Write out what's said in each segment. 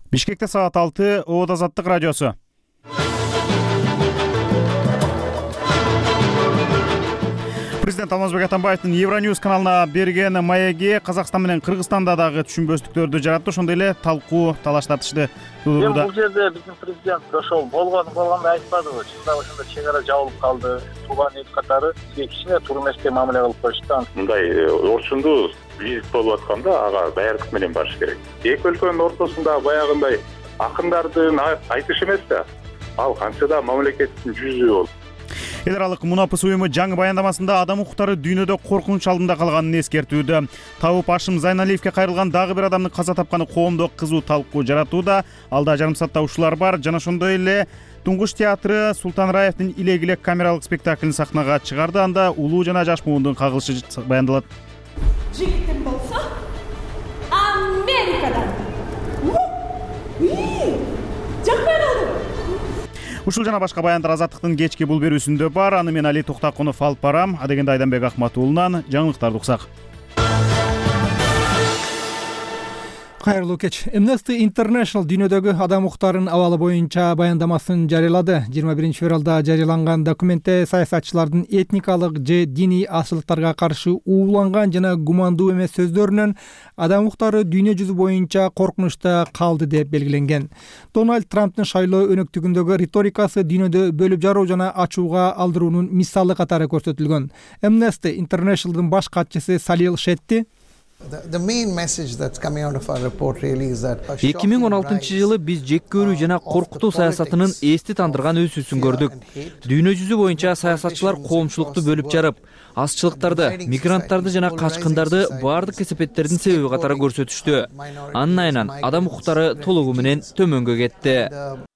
Бишкекте саат 6 Оот Азаттык радиосу. Президент Алмазбек Атамбаевдин Евроньюз каналына берген маеги Казакстан менен Кыргызстанда дагы түшүнбөстүктөрдү жаратты, ошондой эле талкуу талаш тартышты туудурууда. Бул жерде биздин президент ошол болгондой айтпадыбы? Чындап ошондо чек ара жабылып калды. Тууган эл катары бизге кичине туура эместей мамиле кылып коюшту. Мындай орчундуу визит болуп атканда ага даярдык менен барыш керек. Эки өлкөнүн ортосунда баягындай акындардын айтышы эмес да. Ал канчада мамлекеттин жүзү болуп. Эл аралык Мунапыс уюму жаңы баяндамасында адам укуктары дүйнөдө коркунуч алдында калганын эскертүүдө. Табып Ашым Зайналиевке кайрылган дагы бир адамдын каза тапканы коомдо кызуу талкуу жаратууда. Алда жарым саатта ушулар бар. Жана ошондой эле Туңгуш театры Султан Раевдин Илегилек камералык спектаклин сахнага чыгарды. Анда улуу жана жаш муундун кагылышы баяндалат. Жигитим болсо Америкадан. Жакпай калды. Ушул жана башка баяндар Азаттыктын кечки бул берүүсүндө бар. Аны мен Али Токтакунов алып барам. Адегенде Айданбек Акматуулунан жаңылыктарды уксак. Кайрылуу кеч. Amnesty International дүйнөдөгү адам укуктарынын абалы боюнча баяндамасын жарыялады. 21 февралда жарыяланган документте саясатчылардын этникалык же диний азчылыктарга каршы ууланган жана гумандуу эмес сөздөрүнөн адам укуктары дүйнө жүзү боюнча коркунучта калды деп белгиленген. Дональд Трамптын шайлоо өнөктүгүндөгү риторикасы дүйнөдө бөлүп жаруу жана ачууга алдыруунун мисалы катары көрсөтүлгөн. Amnesty International'дын баш катчысы Салил Шетти 2016-жылы биз жек көрүү жана коркутуу саясатынын эсти тандырган өсүүсүн көрдүк. Дүйнө жүзү боюнча саясатчылар коомчулукту бөлүп жарып, азчылыктарды, мигранттарды жана качкындарды баардык кесепеттердин себеби катары көрсөтүштү. Анын айынан адам укуктары толугу менен төмөнгө кетти.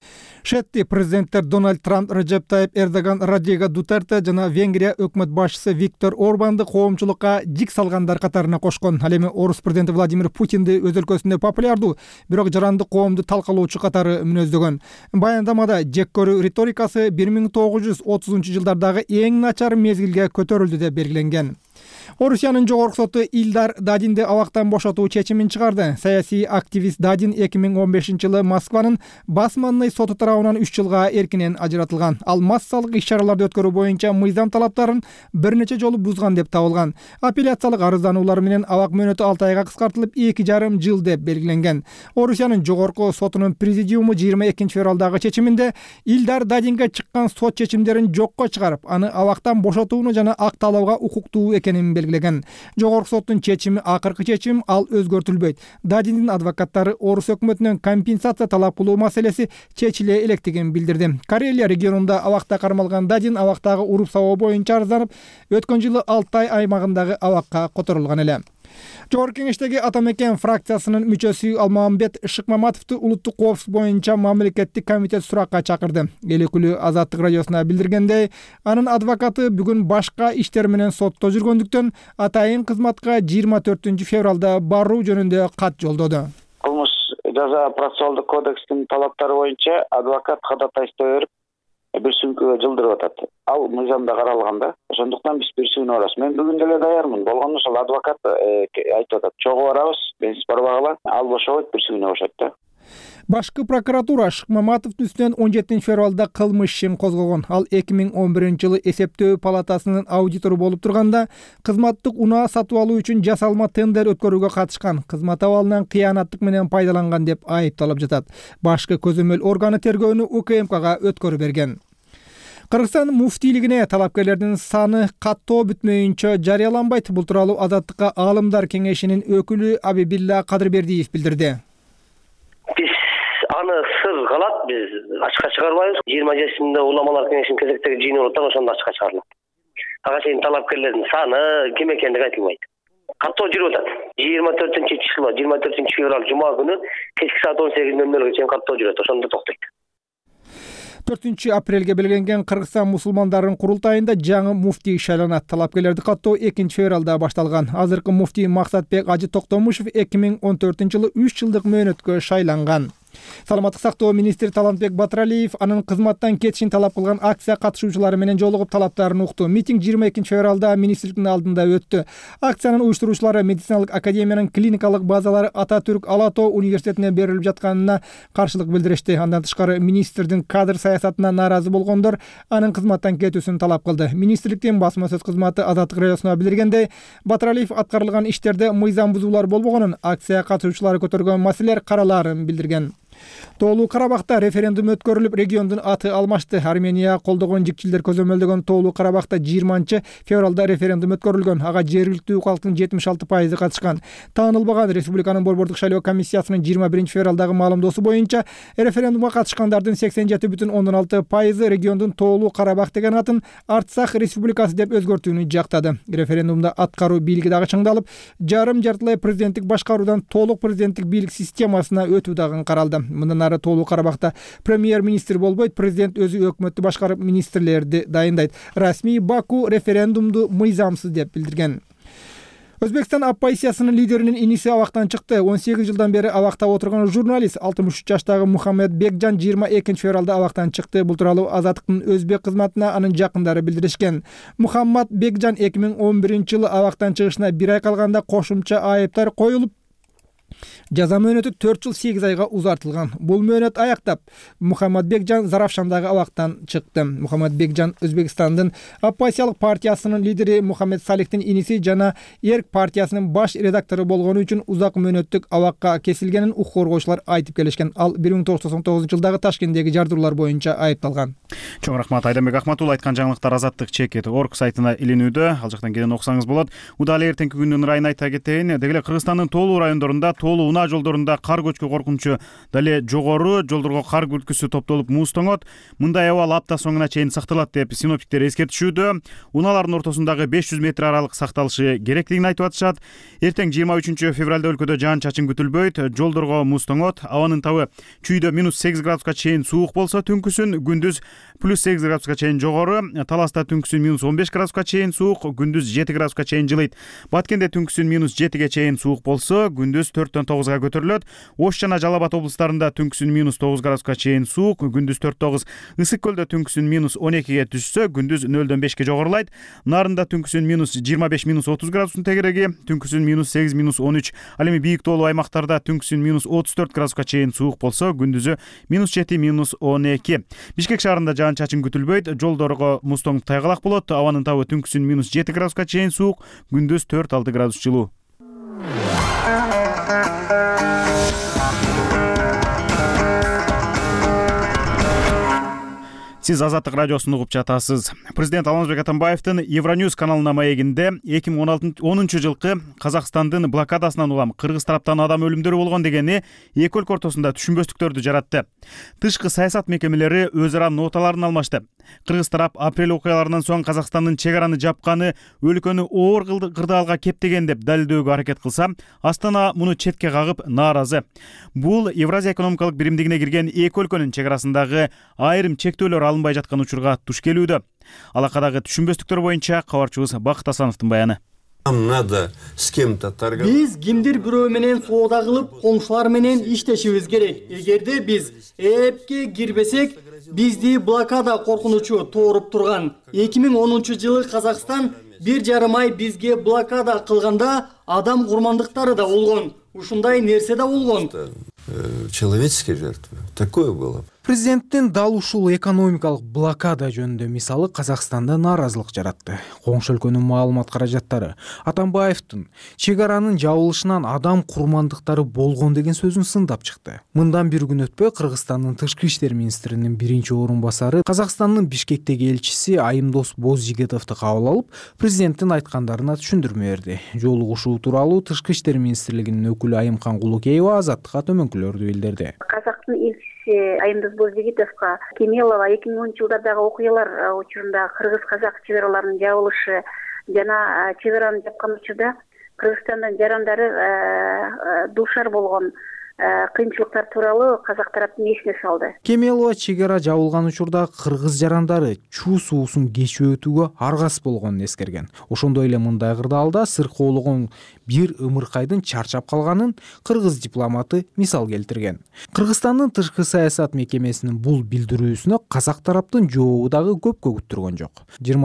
Шетти президенттер Дональд Трамп, Реджеп Тайип Эрдоган, Родриго Дутерте жана Венгрия өкмөт башчысы Виктор Орбанды коомчулукка жик салгандар катарына кошкон. Ал эми орус президенти Владимир Путинди өз өлкөсүндө популярдуу, бирок жарандык коомду талкалоочу катары мүнөздөгөн. Баяндамада жек көрүү риторикасы 1930-жылдардагы эң начар мезгилге көтөрүлдү деп белгиленген. Орусиянын жогорку соту Илдар Дадинди абактан бошотуу чечимин чыгарды. Саясий активист Дадин 2015-жылы Москванын басманный соту тарабынан 3 жылга эркинен ажыратылган. Ал массалык иш-чараларды өткөрүү боюнча мыйзам талаптарын бир нече жолу бузган деп табылган. Апелляциялык арыздануулар менен абак мөөнөтү 6 айга кыскартылып 2,5 жыл деп белгиленген. Орусиянын жогорку сотунун президиуму 22 февралдагы чечиминде Илдар Дадинге чыккан сот чечимдерин жокко чыгарып, аны абактан бошотууну жана акталууга укуктуу экенин белгилеген. Жогорку соттун чечими акыркы чечим, ал өзгөртүлбөйт. Дадиндин адвокаттары орус өкмөтүнөн компенсация талап кылуу маселеси чечиле электигин билдирди. Карелия регионунда абакта кармалган Дадин абактагы уруп сабоо боюнча арызданып, өткөн жылы Алтай аймагындагы абакка которулган эле. Жогорку кеңештеги Атамекен фракциясынын мүчөсү Алмамбет Шыкмаматовду улуттук коопсуздук боюнча мамлекеттик комитет суракка чакырды. Эл өкүлү Азаттык радиосуна билдиргендей, анын адвокаты бүгүн башка иштер менен сотто жүргөндүктөн атайын кызматка 24 февралда баруу жөнүндө кат жолдоду. Кылмыш жаза процессуалдык кодекстин талаптары боюнча адвокат ходатайство берип, бир сүйүнкөгө жылдырып атат. Ал мыйзамда каралганда, ошондуктан биз бир сүйүнүп барабыз. Мен бүгүн деле даярмын. Болгондо ошол адвокат айтып атат. Чогуу барабыз, бенсиз барбагыла, ал бошобойт, бир сүйүнүп бошойт да. Башкы прокуратура Шыкмаматовдун үстүнөн 17 февралда кылмыш ишин козгогон. Ал 2011-жылы эсептөө палатасынын аудитору болуп турганда кызматтык унаа сатып алуу үчүн жасалма тендер өткөрүүгө катышкан, кызмат абалынан кыянаттык менен пайдаланган деп айыпталып жатат. Башкы көзөмөл органы тергөөнү УКМКга өткөрүп берген. Кыргызстан муфтийлигине талапкерлердин саны каттоо бүтмөйүнчө жарыяланбайт. Бул тууралуу Азаттыкка Аалымдар кеңешинин өкүлү Абибилла Кадырбердиев билдирди. Аны сыр калат, биз ачыкка чыгарбайбыз. 27-синде уламалар кеңешинин кезектеги жыйыны болот, ошондо ачыкка чыгарылат. Ага чейин талапкерлердин саны ким экендиги айтылбайт. Каттоо жүрүп атат. 24 февраль жума күнү кечки саат 18:00 чейин каттоо жүрөт, ошондо токтойт. 4 апрелге белгиленген Кыргызстан мусулмандарынын курултайында жаңы муфтий шайланат. Талапкерлерди каттоо 2 февралда башталган. Азыркы муфтий Максатбек Ажы Токтомушев 2014-жылы 3 жылдык мөөнөткө шайланган. Саламаттык сактоо министри Талантбек Батыралиев анын кызматтан кетишин талап кылган акция катышуучулары менен жолугуп талаптарын укту. Митинг 22 февралда министрликтин алдында өттү. Акциянын уюштуруучулары медициналык академиянын клиникалык базалары Ататүрк Ала Тоо университетине берилип жатканына каршылык билдиришти. Андан тышкары министрдин кадр саясатына нааразы болгондор анын кызматтан кетүүсүн талап кылды. Министрликтин басма сөз кызматы Азаттык радиосуна билдиргендей, Батыралиев аткарылган иштерде мыйзам бузуулар болбогонун, акция катышуучулары көтөргөн маселелер каралаарын билдирген. Тоолуу Карабахта референдум өткөрүлүп, региондун аты алмашты. Армения колдогон жикчилдер көзөмөлдөгөн Тоолуу Карабахта 20 февралда референдум өткөрүлгөн. Ага жергиликтүү калктын 76% катышкан. Таанылбаган республиканын борбордук шайлоо комиссиясынын 21 февралдагы маалымдоосу боюнча, референдумга катышкандардын 87,6% региондун Тоолуу Карабах деген атын Арцах республикасы деп өзгөртүүнү жактады. Референдумда аткаруу бийлиги дагы чыңдалып, жартылай президенттик башкаруудан толук президенттик бийлик системасына өтүү дагы каралды. Мындан ары Тоолуу Карабахта премьер-министр болбойт, президент өзү өкмөттү башкарып, министрлерди дайындайт. Расмий Баку референдумду мыйзамсыз деп билдирген. Өзбекстан оппозициясынын лидеринин иниси абактан чыкты. 18 жылдан бери абакта отурган журналист 63 жаштагы Мухаммед Бекжан 22 февралда абактан чыкты. Бул тууралуу Азаттыктын өзбек кызматына анын жакындары билдиришкен. Мухаммад Бекжан 2011 жылы абактан чыгышына 1 ай калганда кошумча айыптар коюлуп, жаза мөөнөтү 4 жыл 8 айга узартылган. Бул мөөнөт аяктап, Мухаммад Бекжан Заравшандагы абактан чыкты. Мухаммад Бекжан Өзбекстандын оппозициялык партиясынын лидери Мухаммед Салихтин иниси жана Эрк партиясынын баш редактору болгону үчүн узак мөөнөттүк абакка кесилгенин укук коргоочулар айтып келишкен. Ал 1999 жылдагы Ташкенттеги жардуулар боюнча айыпталган. Чоң рахмат Айданбек Ахматулла. Айткан жаңылыктар Азаттык.org сайтына илинүүдө. Ал жактан келин окусаңыз болот. Удалы эртеңки күндүн ырайын айта кетейин. Деги эле Кыргызстандын тоолуу райондорунда тоолуу унаа жолдорунда кар көчкү коркунучу дале жогору, жолдорго кар күрткүсү топтолуп музтоңот. Мындай абал апта соңуна чейин сакталат деп синоптиктер эскертишүүдө. Унаалардын ортосундагы 500 метр аралык сакталышы керектигин айтып атышат. Эртең 23 февралда өлкөдө жаан-чачын күтүлбөйт. Жолдорго музтоңот, абанын табы чүйдө -8 градуска чейин суук болсо, түнкүсүн күндүз +8 градуска чейин жогору, Таласта түнкүсүн -15 градуска чейин суук, күндүз 7 градуска чейин жылыйт. Баткенде түнкүсүн -7ге чейин суук болсо, күндүз 4-төн 9-га көтөрүлөт. Ош жана Жалал Абад облустарында түнкүсүн -9 градуска чейин суук, күндүз 4-9. Ысык көлдө түнкүсүн -12ге түшсө, күндүз 0-дөн 5ке жогорулайт. Нарында түнкүсүн -25-30 градустун тегереги, түнкүсүн -8-13. Ал эми бийик тоолуу аймактарда түнкүсүн -34 градуска чейин суук болсо, күндүзү -7-12. Бишкек шаарында жаан-чачын күтүлбөйт. Жолдорго музтоңуп тайгалак болот. Абанын табы түнкүсүн -7 градуска чейин суук, күндүз 4-6 градус жылуу. Сиз Азаттык радиосун угуп жатасыз. Президент Алмазбек Атамбаевдин Евроньюз каналына маегинде 2010 жылкы Казакстандын блокадасынан улам Кыргыз тараптан адам өлүмдөрү болгон дегени эки өлкө ортосунда түшүнбөстүктөрдү жаратты. Тышкы саясат мекемелери өз ара ноталарын алмашты. Кыргыз тарап апрель окуяларынан соң Казакстандын чек араны жапканы өлкөнү оор кырдаалга кептеген деп далилдөөгө аракет кылса, Астана муну четке кагып нааразы. Бул Евразия экономикалык биримдигине кирген эки өлкөнүн чек арасындагы айрым чектөөлөр алынбай жаткан учурга туш келүүдө. Алакадагы түшүнбөстүктөр боюнча кабарчыбыз Бакыт Асановдун баяны. Нам надо с кем-то торговать. Биз кимдир бирөө менен соода кылып, коңшулар менен иштешибиз керек. Эгерде биз эпке кирбесек, бизди блокада коркунучу тооруп турган. 2010 жылы Казакстан 1,5 ай бизге блокада кылганда адам курмандыктары да болгон. Ушундай нерсе да болгон. Человеческие жертвы. Такое было. Президенттин дал ушул экономикалык блокада жөнүндө мисалы Казакстанда нааразылык жаратты. Коңшу өлкөнүн маалымат каражаттары Атамбаевдин чек аранын жабылышынан адам курмандыктары болгон деген сөзүн сындап чыкты. Мындан бир күн өтпөй Кыргызстандын тышкы иштер министринин биринчи орун басары Казакстандын Бишкектеги элчиси Айымдос Бозжигитовду кабыл алып, президенттин айткандарына түшүндүрмө берди. Жолугушуу тууралуу тышкы иштер министрлигинин өкүлү Айымкан Кулукеева Азаттыкка төмөнкүлөрдү билдирди. Казактын Айымдос Бозжигитовго Кемелова 2010 жылдардагы окуялар учурунда кыргыз-казак чек араларынын жабылышы жана чек араны жапкан учурда Кыргызстандын жарандары дуушар болгон кыйынчылыктар тууралуу казак тараптын эсине салды. Кемелова чек ара жабылган учурда кыргыз жарандары Чу суусун кечип өтүүгө аргасыз болгонун эскерген. Ошондой эле мындай кырдаалда сыркоологон бир ымыркайдын чарчап калганын кыргыз дипломаты мисал келтирген. Кыргызстандын тышкы саясат мекемесинин бул билдирүүсүнө казак тараптын жообу дагы көпкө күттүргөн жок.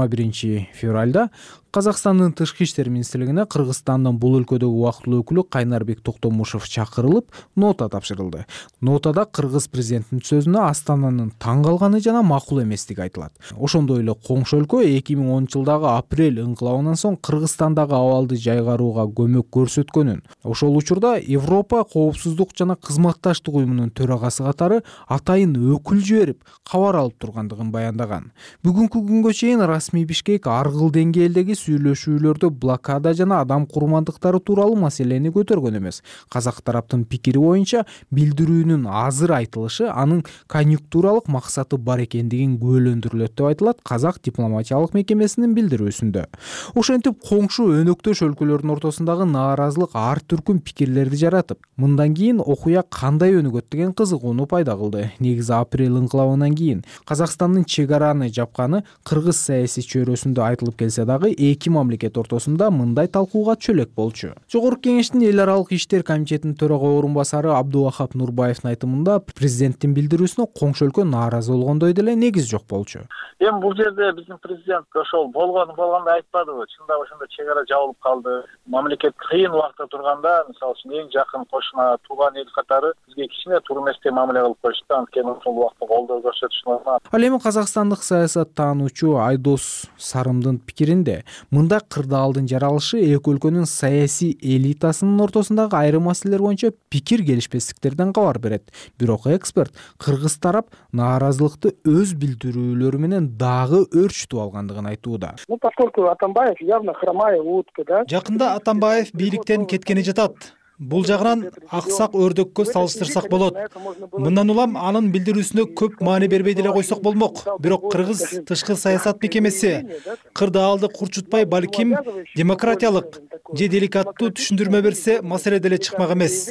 21 февралда Казакстандын тышкы иштер министрлигине Кыргызстандын бул өлкөдөгү убактылуу өкүлү Кайнарбек Токтомушев чакырылып, нота тапшырылды. Нотада кыргыз президентинин сөзүнө Астананын таң калганы жана макул эместиги айтылат. Ошондой эле коңшу өлкө 2010 жылдагы апрель ыңкылабынан соң Кыргызстандагы абалды жайгарууга көмөк көрсөткөнүн, ошол учурда Европа коопсуздук жана кызматташтык уюмунун төрагасы катары атайын өкүл жиберип кабар алып тургандыгын баяндаган. Бүгүнкү күнгө чейин расмий Бишкек ар кыл деңгээлдеги сүйлөшүүлөрдө блокада жана адам курмандыктары тууралуу маселени көтөргөн эмес. Казак тараптын пикири боюнча билдирүүнүн азыр айтылышы анын конъюнктуралык максаты бар экендигин күбөлөндүрүлөт деп айтылат казак дипломатиялык мекемесинин билдирүүсүндө. Ошентип коңшу өнөктөш өлкөлөрдүн ортосундагы нааразылык ар түркүм пикирлерди жаратып, мындан кийин окуя кандай өнүгөт деген кызыгууну пайда кылды. Негизи апрель ыңкылабынан кийин Казакстандын чек араны жапканы кыргыз саясий чөйрөсүндө айтылып келсе дагы эки мамлекет ортосунда мындай талкууга чөлөк болчу. Жогорку кеңештин эл аралык иштер комитетинин төрага орун басары Абдувахап Нурбаевдин айтымында президенттин билдирүүсүнө коңшу өлкө нааразы болгондой деле негиз жок болчу. Эми бул жерде биздин президент ошол болгондой айтпадыбы? Чындап ошондо чек ара жабылып калды. Мамлекет кыйын убакта турганда, мисалы үчүн эң жакын кошуна тууган эл катары бизге кичине туура эместей мамиле кылып коюшту. Анткени ошол убакта колдоо көрсөтүш нормал. Ал эми казакстандык саясат таануучу Айдос Сарымдын пикиринде мындай кырдаалдын жаралышы эки өлкөнүн саясий элитасынын ортосундагы айрым маселелер боюнча пикир келишпестиктерден кабар берет. Бирок эксперт кыргыз тарап нааразылыкты өз билдирүүлөрү менен дагы өөрчүтүп алгандыгын айтууда. Поскольку Атамбаев явно хромая утка, да? Жакында Атамбаев бийликтен кеткени жатат. Бул жагынан аксак өрдөккө салыштырсак болот. Мындан улам анын билдирүүсүнө көп маани бербей деле койсок болмок. Бирок кыргыз тышкы саясат мекемеси кырдаалды курчутпай, балким демократиялык же деликаттуу түшүндүрмө берсе, маселе деле чыкмак эмес.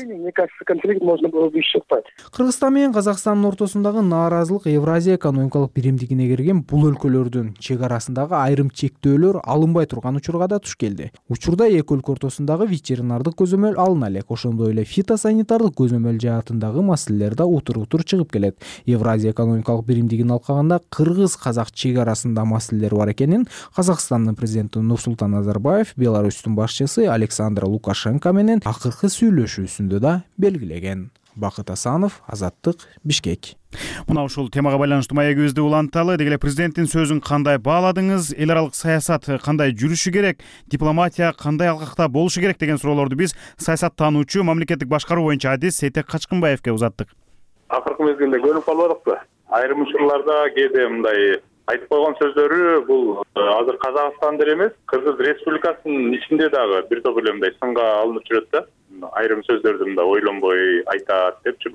Кыргызстан менен Казакстандын ортосундагы нааразылык Евразия экономикалык биримдигине кирген бул өлкөлөрдүн чек арасындагы айрым чектөөлөр алынбай турган учурга да туш келди. Учурда эки өлкө ортосундагы ветеринардык көзөмөл алына элек. Ошондой эле фитосанитардык көзөмөл жаатындагы маселелер да утур-утур чыгып келет. Евразия экономикалык биримдигин алкаганда кыргыз-казак чек арасында маселелер бар экенин Казакстандын президенти Нурсултан Назарбаев Беларустун башчысы Александр Лукашенко менен акыркы сүйлөшүүсүндө да белгилеген. Бакыт Асанов, Азаттык, Бишкек. Мына ушул темага байланыштуу маегибизди уланталы. Дегеле президенттин сөзүн кандай бааладыңыз? Эл аралык саясат кандай жүрүшү керек? Дипломатия кандай алгакта болушу керек деген суроолорду биз саясаттануучу, мамлекеттик башкаруу боюнча адис Сейтек Качкынбаевке узаттык. Акыркы мезгилде көрүп калбадыкпы? Айрым учурларда кээде мындай айтып койгон сөздөрү бул азыр Казакстан деле эмес, Кыргыз Республикасынын ичинде дагы бир топ эле мындай сынга алынып жүрөт да. Айрым сөздөрдү мындай ойлонбой айтат депчи.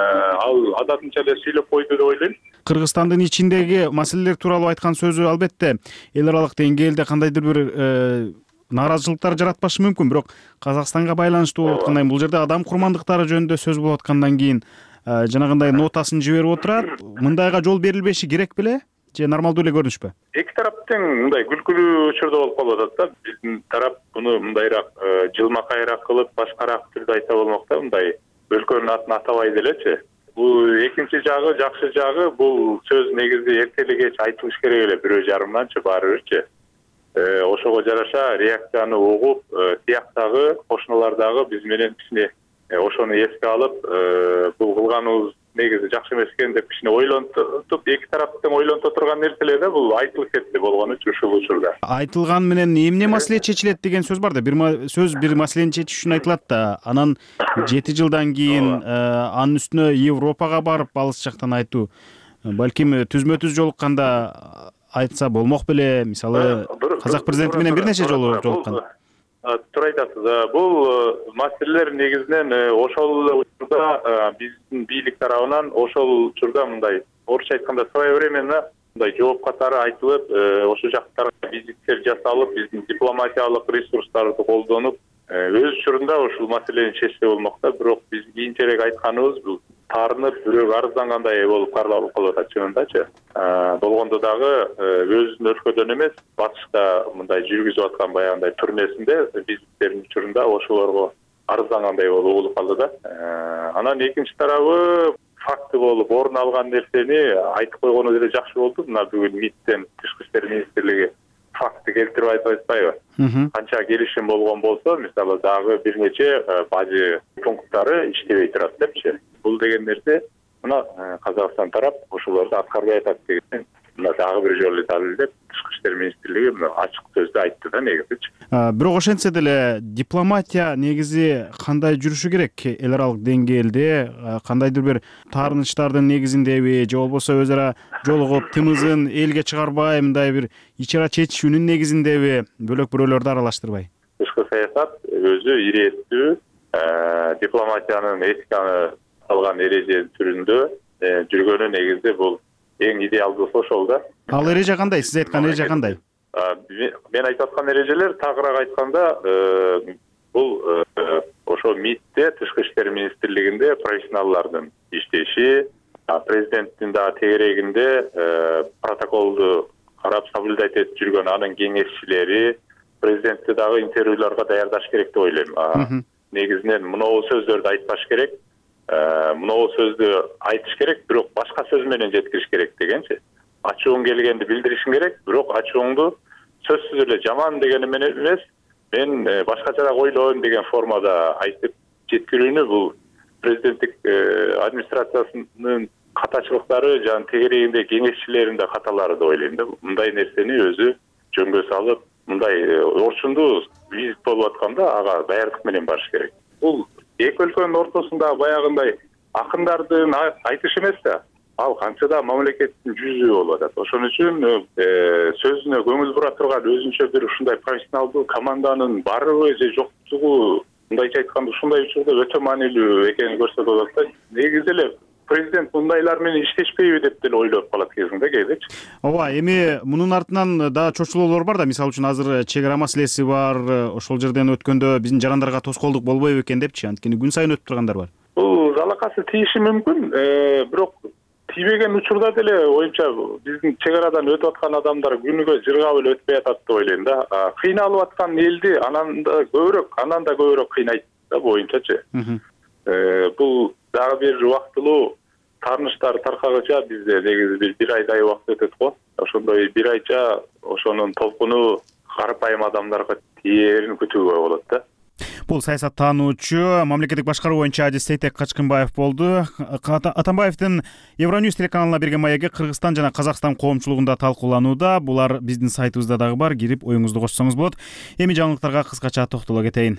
Ал адатынча эле сүйлөп койду деп ойлойм. Кыргызстандын ичиндеги маселелер тууралуу айткан сөзү албетте эл аралык деңгээлде кандайдыр бир нааразычылыктар жаратпашы мүмкүн, бирок Казакстанга байланыштуу болуп аткандай бул жерде адам курмандыктары жөнүндө сөз болуп аткандан кийин жанагындай нотасын жиберип отурат. Мындайга жол берилбеши керек беле? Же нормалдуу эле көрүнүшпү? Эки тараптын мындай күлкүлүү учурда болуп калып атат да. Биздин тарап буну мындайраак жылмакайраак кылып, башкараак түрдө айта болмок да, мындай өлкөнүн атын атабай делечи. Бул экинчи жагы, жакшы жагы, бул сөз негизи эрте эле кеч айтылыш керек эле, бирөө жарымданчы баары бирчи. Ошого жараша реакцияны угуп, тияктагы кошуналар дагы биз менен кичине ошону эске алып, бул кылганыбыз негизи жакшы эмес экен деп кичине ойлонтуп, эки тараптын ойлонто турган нерселер да бул айтылып кетти болгону үчүн ушул учурда. Айтылган менен эмне маселе чечилет деген сөз бар да. Бир сөз бир маселени чечиш үчүн айтылат да. Анан 7 жылдан кийин анын үстүнө Европага барып алыс жактан айтуу. Балким түзмө-түз жолукканда айтса болмок беле. Мисалы, казак президенти менен бир нече жолу жолуккан. Туура айтасыз. Бул маселелер негизинен ошол учурда биздин бийлик тарабынан ошол учурда мындай орусча айтканда своевременно мындай жооп катары айтылып, ошол жактарга визиттер жасалып, биздин дипломатиялык ресурстарды колдонуп, өз учурунда ушул маселени чечсе болмок да. Бирок биз кийинчерээк айтканыбыз бул таарынып бирөө арыздангандай болуп калып атат чынындачы. Болгондо дагы өзүнүн өлкөдөн эмес, батышта мындай жүргүзүп аткан баягындай түрмесинде биздердин учурунда ошолорго арыздангандай болуп калды да. Анан экинчи тарабы факты болуп орун алган нерсени айтып койгону деле жакшы болду. Мына бүгүн МИДтен Тышкы иштер министрлиги факты келтирип айтып атпайбы? Канча келишим болгон болсо, мисалы дагы бир нече бажы пункттары иштебей турат депчи. Бул деген нерсе мына Казакстан тарап ошолорду аткарбай атат деген мына дагы бир жолу далилдеп Тышкы иштер министрлиги ачык сөздө айтты да негизичи. Бирок ошентсе деле дипломатия негизи кандай жүрүшү керек? Эл аралык деңгээлде кандайдыр бир таарынычтардын негизиндеби же болбосо өз ара жолугуп тымызын элге чыгарбай мындай бир ич ара чечишүүнүн негизиндеби бөлөк-бирөөлөрдү аралаштырбай? Тышкы саясат өзү ирэттүү дипломатиянын этиканы алган эреже түрүндө жүргөнү негизи бул эң идеалдуусу ошол да. Ал эреже кандай? Сиз айткан эреже кандай? Мен айтып аткан эрежелер тагыраак айтканда бул ошо МИДте Тышкы иштер министрлигинде профессионалдардын иштеши, президенттин дагы тегерегинде протоколду карап соблюдать этип жүргөн анын кеңешчилери, президентти дагы интервьюларга даярдаш керек деп ойлойм. Негизинен мынау сөздөрдү айтпаш керек, мынау сөздү айтыш керек, бирок башка сөз менен жеткириш керек дегенчи. Ачууң келгенди билдиришиң керек, бирок ачууңду сөзсүз эле жаман дегени менен эмес, мен башкачараак ойлойм деген формада айтып жеткирүүнү бул президенттик администрациясынын катачылыктары жана тегерегинде кеңешчилеринде каталары деп ойлойм да. Мындай нерсени өзү жөнгө салып, мындай орчунду визит болуп атканда ага даярдык менен барыш керек. Бул эки өлкөнүн ортосунда баягындай акындардын айтышы эмес да. Ал канчада мамлекеттин жүзү болуп атат. Ошон үчүн сөзүнө көңүл бура турган өзүнчө бир ушундай профессионалдуу команданын барыбы же жоктугу, мындайча айтканда ушундай учурда өтө маанилүү экенин көрсөтүп атат да. Негизи эле президент мындайлар менен иштешпейби деп деле ойлоп калат кезинде кээдечи. Ооба, эми мунун артынан да чочулоолор бар да. Мисалы үчүн азыр чек ара маселеси бар. Ошол жерден өткөндө биздин жарандарга тоскоолдук болбойбу экен депчи. Анткени күн сайын өтүп тургандар бар. Бул залакасы тийиши мүмкүн, бирок тийбеген учурда деле оюмча биздин чек арадан өтүп аткан адамдар күнүгө жыргап эле өтпөй атат деп ойлойм да. Кыйналып аткан элди анан да көбүрөөк кыйнайт да боюнчачы. Бул дагы бир убактылуу таарынычтар таркагыча бизде негизи бир айдай убакыт өтөт го. Ошондой бир айча ошонун толкуну карапайым адамдарга тиерин күтүүгө болот да. Бул саясаттануучу, мамлекеттик башкаруу боюнча Сейтек Качкынбаев болду. Атамбаевдин Евроньюз телеканалына берген маеги Кыргызстан жана Казакстан коомчулугунда талкууланууда. Булар биздин сайтыбызда дагы бар. Кирип оюңузду кошсоңуз болот. Эми жаңылыктарга кыскача токтоло кетейин.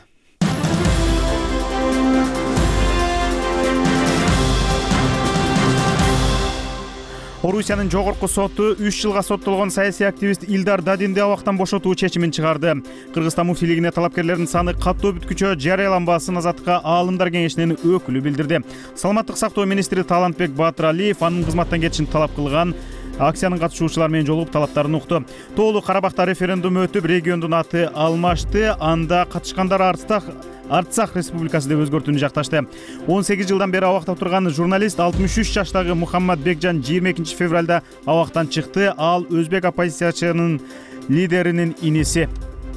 Орусиянын жогорку соту 3 жылга соттолгон саясий активист Илдар Дадинди абактан бошотуу чечимин чыгарды. Кыргызстан муфтийлигине талапкерлердин саны каттуу бүткүчө жарыяланбасын Азаттыкка аалымдар кеңешинин өкүлү билдирди. Саламаттык сактоо министри Талантбек Батыралиев анын кызматтан кетишин талап кылган акциянын катышуучулары менен жолугуп талаптарын укту. Тоолуу Карабакта референдум өтүп, региондун аты алмашты. Анда катышкандар Арцах республикасы деп өзгөртүүнү жакташты. 18 жылдан бери абакта турган журналист 63 жаштагы Мухаммад Бекжан 22 февралда абактан чыкты. Ал өзбек оппозициячынын лидеринин иниси.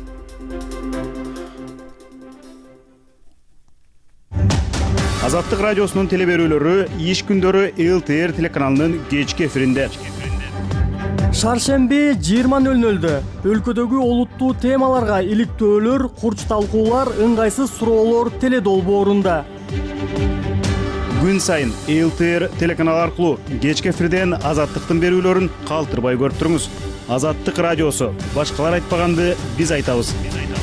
Азаттык радиосунун телеберүүлөрү иш күндөрү ЛТР телеканалынын кечки эфиринде. Шаршемби 20:00 өлкөдөгү олуттуу темаларга иликтөөлөр, курч талкуулар, ыңгайсыз суроолор теледолбоорунда. Күн сайын ЛТР телеканалы аркылуу кечки эфирден Азаттыктын берүүлөрүн калтырбай көрүп туруңуз. Азаттык радиосу. Башкалар айтпаганды биз айтабыз.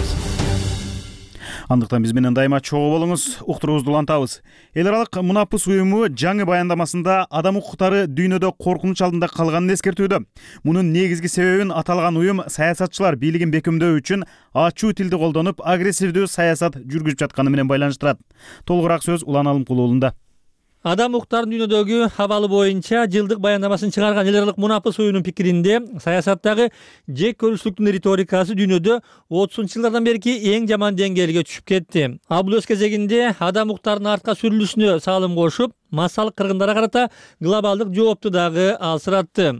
Андыктан биз менен дайыма чогуу болуңуз, уктуруубузду улантабыз. Эл аралык мунапыс уюму жаңы баяндамасында адам укуктары дүйнөдө коркунуч алдында калганын эскертүүдө. Мунун негизги себебин аталган уюм саясатчылар бийлигин бекемдөө үчүн ачуу тилди колдонуп, агрессивдүү саясат жүргүзүп жатканы менен байланыштырат. Толугураак сөз Улан Алымкулуулунда. Адам укуктарынын дүйнөдөгү абалы боюнча жылдык баяндамасын чыгарган эл аралык мунапыс уюунун пикиринде саясаттагы жек көрүүчүлүктүн риторикасы дүйнөдө 30 жылдардан берки эң жаман деңгээлге түшүп кетти. Ал бул өз кезегинде адам укуктарынын артка сүрүлүшүнө салым кошуп, массалык кыргындарга карата глобалдык жоопту дагы алсыратты.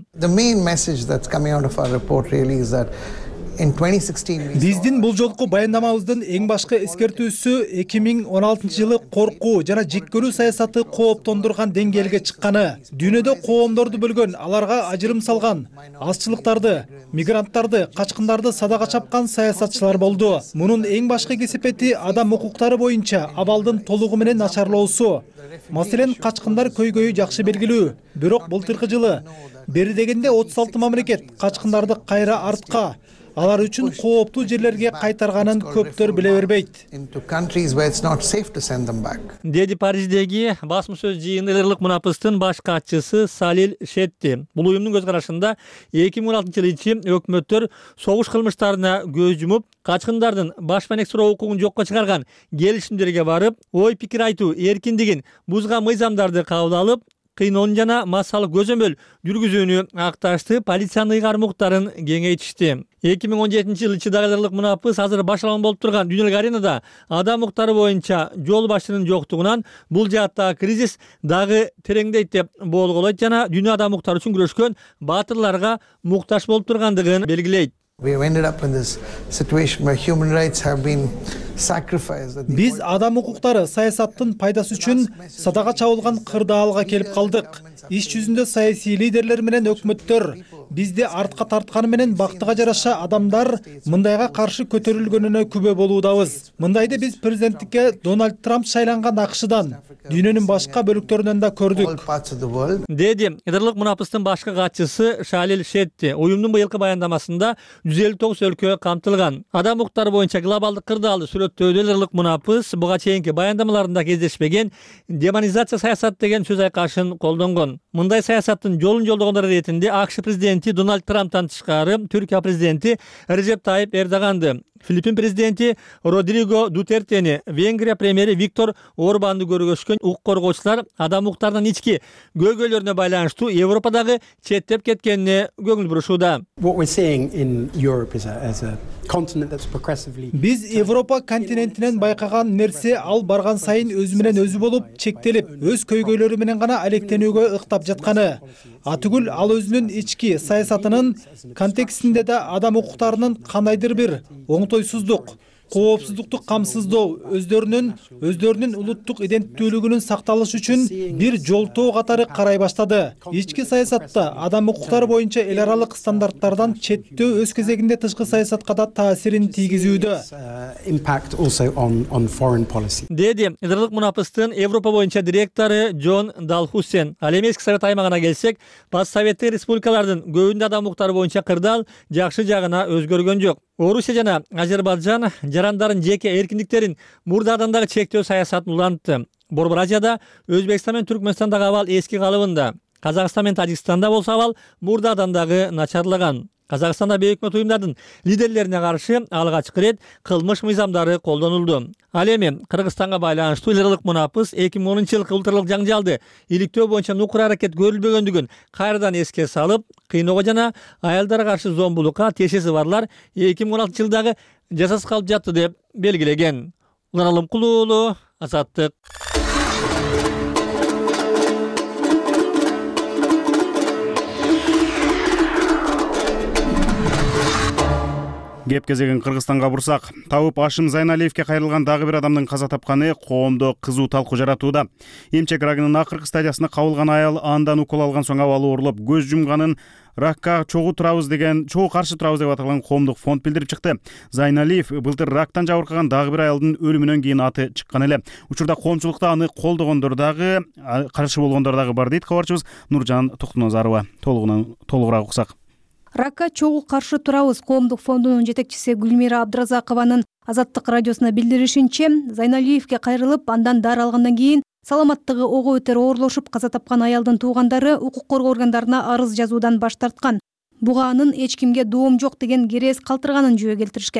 Биздин бул жолку баяндамабыздын эң башкы эскертүүсү 2016 жылы коркуу жана жек көрүү саясаты кооптондурган деңгээлге чыкканы. Дүйнөдө коомдорду бөлгөн, аларга ажырым салган, азчылыктарды, мигранттарды, качкындарды садака чапкан саясатчылар болду. Мунун эң башкы кесепети адам укуктары боюнча абалдын толугу менен начарлоосу. Маселен, качкындар көйгөйү жакшы белгилүү. Бирок былтыркы жылы бери дегенде 36 мамлекет качкындарды кайра артка, алар үчүн кооптуу жерлерге кайтарганын көптөр биле бербейт. Деди Париждеги басма сөз жыйынында эл аралык мунапыстын баш катчысы Салил Шетти. Бул уюмдун көз карашында 2016 жылы ичи өкмөттөр согуш кылмыштарына көз жумуп, качкындардын баш менек суроо укугун жокко чыгарган келишимдерге барып, ой пикир айтуу эркиндигин бузган мыйзамдарды кабыл алып, кыйноонун жана массалык көзөмөл жүргүзүүнү акташты, полициянын ыйгарым укуктарын кеңейтишти. 2017 жылы ичи дагы эл аралык мунапыс азыр башталган болуп турган дүйнөлүк аренада адам укуктары боюнча жол башчынын жоктугунан бул жааттагы кризис дагы тереңдейт деп болголойт жана дүйнө адам укуктары үчүн күрөшкөн баатырларга муктаж болуп тургандыгын белгилейт. Биз адам укуктары саясаттын пайдасы үчүн садака чабылган кырдаалга келип калдык. Иш жүзүндө саясий лидерлер менен өкмөттөр бизди артка тартканы менен бактыга жараша адамдар мындайга каршы көтөрүлгөнүнө күбө болуудабыз. Мындайды биз президенттикке Дональд Трамп шайланган АКШдан, дүйнөнүн башка бөлүктөрүнөн да көрдүк. Деди эл аралык мунапыстын башкы катчысы Салил Шетти. Уюмдун быйылкы баяндамасында 159 өлкө камтылган. Адам укуктары боюнча глобалдык кырдаалды сүрөттөөдө эл аралык мунапыс буга чейинки баяндамаларында кездешпеген демонизация саясаты деген сөз айкашын колдонгон. Мындай саясаттын жолун жолдогондор иретинде АКШ президенти Дональд Трамптан тышкары Түркия президенти Режеп Тайип Эрдоганды, Филиппин президенти Родриго Дутертени, Венгрия премьери Виктор Орбанды көргөзгөн укук коргоочулар адам укуктарынын ички көйгөйлөрүнө байланыштуу Европадагы четтеп кеткенине көңүл бурушууда. Биз Европа континентинен байкаган нерсе ал барган сайын өзү менен өзү болуп чектелип, өз көйгөйлөрү менен гана алектенүүгө ыктап жатканы. Атүгүл ал өзүнүн ички саясатынын контекстинде да адам укуктарынын кандайдыр бир оңтойсуздук, коопсуздукту камсыздоо, өздөрүнүн улуттук иденттүүлүгүнүн сакталышы үчүн бир жолтоо катары карай баштады. Ички саясатта адам укуктары боюнча эл аралык стандарттардан четтөө өз кезегинде тышкы саясатка да таасирин тийгизүүдө. Деди эл аралык мунапыстын Европа боюнча директору Джон Далхусен. Ал эми эски совет аймагына келсек, постсоветтик республикалардын көбүндө адам укуктары боюнча кырдаал жакшы жагына өзгөргөн жок. Орусия жана Азербайджан жарандардын жеке эркиндиктерин мурдадан дагы чектөө саясатын улантты. Борбор Азияда Өзбекстан менен Түркмөнстандагы абал эски калыбында. Казакстан менен Тажикстанда болсо абал мурдадан дагы начарлаган. Казакстанда бейөкмөт уюмдардын лидерлерине каршы алгачкы ирет кылмыш мыйзамдары колдонулду. Ал эми Кыргызстанга байланыштуу эл аралык мунапыс 2010 жылкы улуттаралык жаңжалды иликтөө боюнча нукур аракет көрүлбөгөндүгүн кайрадан эске салып, кыйноого жана аялдарга каршы зомбулукка тиешеси барлар 2016 жылдагы жазасыз калып жатты деп белгилеген. Улан Алымкулуу уулу, Азаттык. Кеп кезеген Кыргызстанга бурсак, Табып Ашым Зайналиевке кайрылган дагы бир адамдын каза тапканы коомдо кызуу талкуу жаратууда. Эмчек рагынын акыркы стадиясына кабылган аял андан укол алган соң абалы оорлоп көз жумганын ракка чогуу каршы турабыз деп аталган коомдук фонд билдирип чыкты. Зайналиев былтыр рактан жабыркаган дагы бир аялдын өлүмүнөн кийин аты чыккан эле. Учурда коомчулукта аны колдогондор дагы, каршы болгондор дагы бар дейт кабарчыбыз Нуржан Токтоназарова. Толугураак уксак. Ракка чогуу каршы турабыз коомдук фондунун жетекчиси Гүлмира Абдыразакованын Азаттык радиосуна билдиришинче, Зайналиевке кайрылып, андан дары алгандан кийин саламаттыгы ого бетер оорлошуп каза тапкан аялдын туугандары укук коргоо органдарына арыз жазуудан баш тарткан. Буга анын эч кимге доом жок деген керез калтырганын жөө келтиришкен.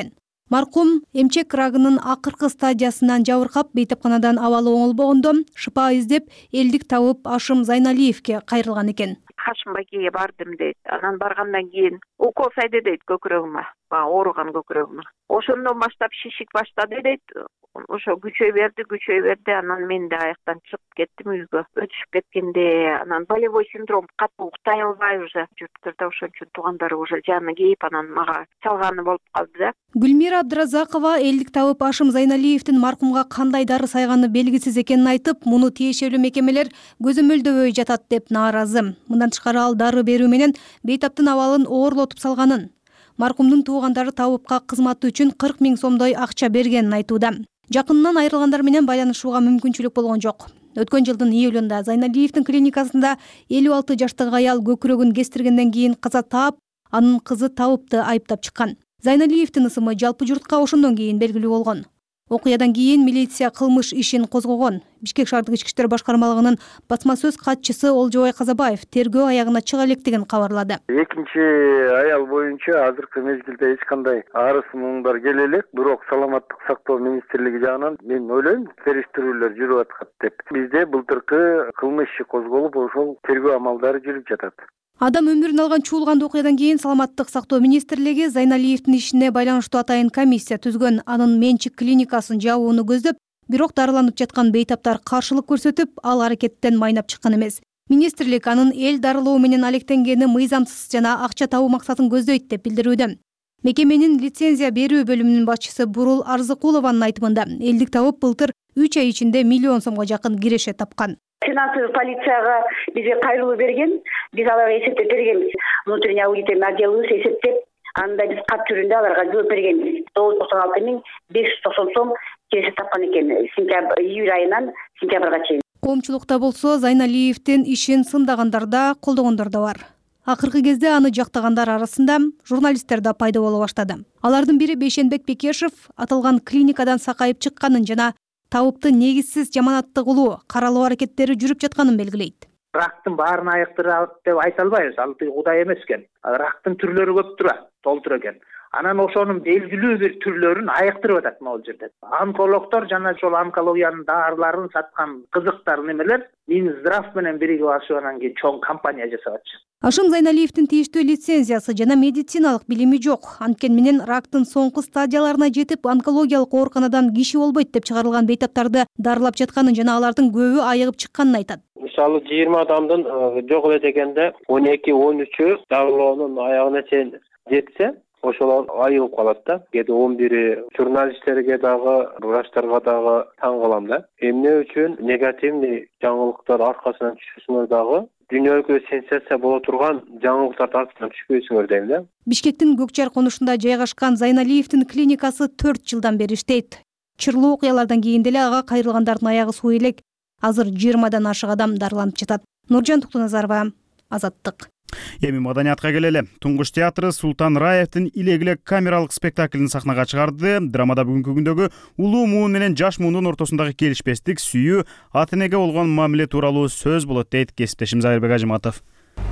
Маркум эмчек рагынын акыркы стадиясынан жабыркап бейтапканадан абалы оңолбогондо шыпа издеп элдик табып Ашым Зайналиевке кайрылган экен. Хашимбакеге бардым дейт. Анан баргандан кийин укол сайды дейт көкүрөгүмө, ооруган көкүрөгүмө. Ошондон баштап шишик баштады дейт. Ошо күчөй берди. Анан мен да аяктан чыгып кеттим үйгө. Өтүшүп кеткенде анан болевой синдром, катуу уктай албай уже жұрттарда ошон үчүн туугандары уже жаны кейип анан мага чалганы болуп калды да. Гүлмира Абдразакова элдик табып Ашым Зайналиевдин маркумга кандай дары сайганы белгисиз экенин айтып, муну тиешелүү мекемелер көзөмөлдөбөй жатат деп нааразы. Мындан тышкары ал дары берүү менен бейтаптын абалын оорлотуп салганын, маркумдун туугандары табыпка кызматы үчүн 40 000 сомдой акча бергенин айтууда. Жакынынан айрылгандар менен байланышууга мүмкүнчүлүк болгон жок. Өткөн жылдын июлунда Зайналиевдин клиникасында 56 жаштагы аял көкүрөгүн кестиргенден кийин каза таап, анын кызы табыпты айыптап чыккан. Зайналиевдин ысымы жалпы журтка ошондон кийин белгилүү болгон. Окуядан кийин милиция кылмыш ишин козгогон. Бишкек шаардык ички иштер башкармалыгынын басма сөз катчысы Олжобай Казабаев тергөө аягына чыга электигин кабарлады. Экинчи аял боюнча азыркы мезгилде эч кандай арыз муңдар келе элек, бирок саламаттык сактоо министрлиги жагынан мен ойлойм териштирүүлөр жүрүп аткат деп. Бизде былтыркы кылмыш иши козголуп, ошол тергөө амалдары жүрүп жатат. Адам өмүрүн алган чуулган окуядан кийин саламаттык сактоо министрлиги Зайналиевдин ишине байланыштуу атайын комиссия түзгөн. Анын менчик клиникасын жабууну көздөп, бирок дарыланып жаткан бейтаптар каршылык көрсөтүп, ал аракеттен майнап чыккан эмес. Министрлик анын эл дарылоо менен алектенгени мыйзамсыз жана акча табуу максатын көздөйт деп билдирүүдө. Мекеменин лицензия берүү бөлүмүнүн башчысы Бурул Арзыкулованын айтымында, элдик табып былтыр 3 ай ичинде 1 миллион сомго жакын киреше тапкан. Финансовый полицияга бизге кайрылуу берген, биз аларга эсептеп бергенбиз. Внутренний аудиторный отделыбыз эсептеп, анда биз кат түрүндө аларга жооп бергенбиз. 996 590 сом киреше тапкан экен. Июль айынан сентябрга чейин. Коомчулукта болсо Зайналиевдин ишин сындагандар да, колдогондор да бар. Акыркы кезде аны жактагандар арасында журналисттер да пайда боло баштады. Алардын бири Бейшенбек Бекешев аталган клиникадан сакайып чыкканын жана табыпты негизсиз жаманаттыгылуу каралуу аракеттери жүрүп жатканын белгилейт. Рактын баарын айыктырат деп айта албайбыз. Ал Кудай эмес экен. Рактын түрлөрү көп турат, толтур экен. Анан ошонун белгилүү бир түрлөрүн айыктырып атат могул жерде. Онкологдор жана ошол онкологиянын дарыларын саткан кызыктар немелер Минздрав менен биригип алышып анан кийин чоң компания жасабатчы. Ашым Зайналиевдин тийиштүү лицензиясы жана медициналык билими жок. Анткени менен рактын соңку стадияларына жетип, онкологиялык ооруканадан киши болбойт деп чыгарылган бейтаптарды дарылап жатканын жана алардын көбү айыгып чыкканын айтат. Мисалы 20 адамдын жок эле дегенде 12-13-ү дарылоонун аягына чейин жетсе, ошолор айылып калат да. Кээде 11-и журналисттерге дагы, врачтарга дагы таң калам да. Эмне үчүн негативный жаңылыктар аркасынан түшүсүңөр дагы дүйнөгө сенсация боло турган жаңылыктарды аркасынан түшпөйсүңөр дейм да. Бишкектин Көкчар конушунда жайгашкан Зайналиевдин клиникасы 4 жылдан бери иштейт. Чырлуу окуялардан кийин деле ага кайрылгандардын аягы суу элек. Азыр 20дан ашык адам дарыланып жатат. Нуржан Туктуназарова, Азаттык. Эми маданиятка келели. Туңгуш театры Султан Раевдин илегилек камералык спектаклин сахнага чыгарды. Драмада бүгүнкү күндөгү улуу муун менен жаш муундун ортосундагы келишпестик, сүйүү, ата энеге болгон мамиле тууралуу сөз болот дейт кесиптешим Зайырбек Ажыматов.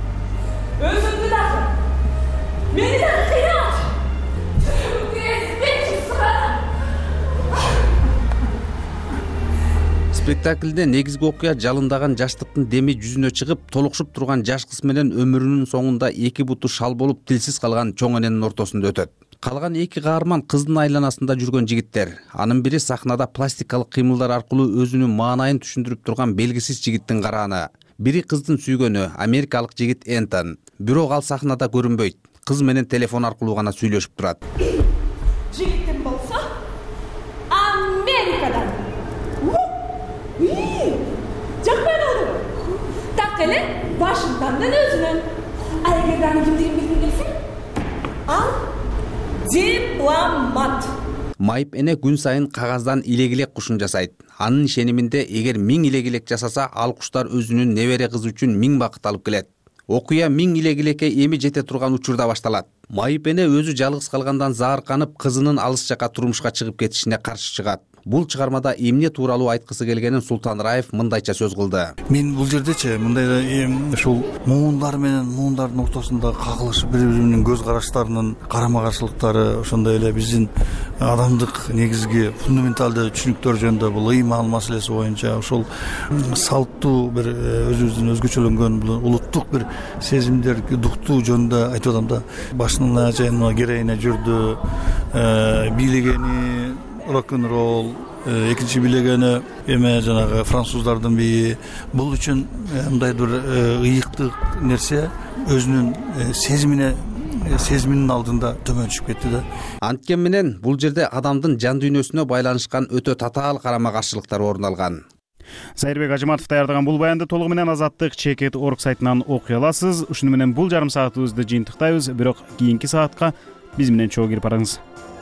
Өзүңдү дагы, мени дагы кыйнат. Спектаклде негизги окуя жалындаган жаштыктын деми жүзүнө чыгып, толукшуп турган жаш кыз менен өмүрүнүн соңунда эки буту шал болуп тилсиз калган чоң эненин ортосунда өтөт. Калган эки каарман кыздын айланасында жүргөн жигиттер. Анын бири сахнада пластикалык кыймылдар аркылуу өзүнүн маанайын түшүндүрүп турган белгисиз жигиттин карааны. Бири кыздын сүйгөнү, америкалык жигит Энтон. Бирок ал сахнада көрүнбөйт. Кыз менен телефон аркылуу гана сүйлөшүп турат. Жигитим болсо, Америкадан. Жакпай калды. Так эле Вашингтондон өзүнөн. А эгер аны кимдигин билгиң келсе, ал дипломат. Майып эне күн сайын кагаздан илегилек кушун жасайт. Анын ишениминде эгер 1000 илегилек жасаса, ал куштар өзүнүн небере кызы үчүн 1000 бакыт алып келет. Окуя 1000 илегилекке эми жете турган учурда башталат. Майып эне өзү жалгыз калгандан заарканып, кызынын алыс жака турмушка чыгып кетишине каршы чыгат. бул чыгармада эмне тууралуу айткысы келгенин Султан Раев мындайча сөз кылды. Мен бул жердечи мындай ушул муундар менен муундардын ортосунда кагылыш, бири-биринин көз караштарынын карама-каршылыктары, ошондой эле биздин адамдык негизги фундаменталдуу түшүнүктөр жөнүндө бул ыйман маселеси боюнча ошол салттуу бир өзүбүздүн өзгөчөлөнгөн улуттук бир сезимдер, дуктуу жөнүндө айтып атам да. Башынан чейин героиня жүрдү, бийлегени рок-н-ролл, экинчи бийлегени жанагы француздардын бийи. Бул үчүн мындай бир ыйыктык нерсе өзүнүн сезиминин алдында төмөн түшүп кетти да. Анткени менен бул жерде адамдын жан дүйнөсүнө байланышкан өтө татаал карама-каршылыктар орун алган. Зайырбек Ажыматов даярдаган бул баянды толугу менен Азаттык.чекит.орг сайтынан окуй аласыз. Ушуну менен бул жарым саатыбызды жыйынтыктайбыз, бирок кийинки саатка биз менен чогуу кирип барыңыз.